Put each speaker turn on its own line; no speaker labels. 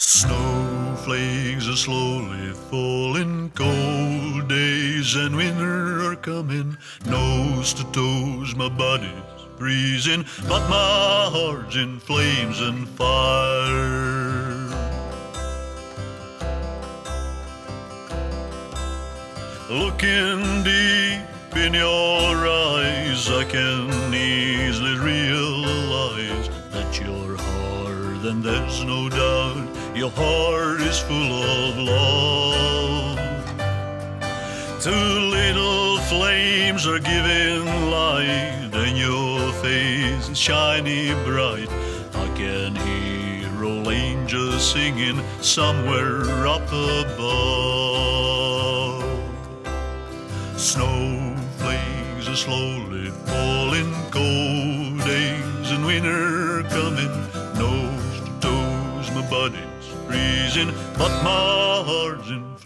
Snowflakes are slowly falling, cold days and winter are coming. Nose to toes, my body's freezing, but my heart's in flames and fire. Looking deep in your eyes, I can easily realize that you're hard, and there's no doubt your heart is full of love. Two little flames are giving light, and your face is shiny bright. I can hear old angels singing somewhere up above. Snowflakes are slowly falling, cold days and winter coming. Nose to toes, my body's freezing, but my heart's in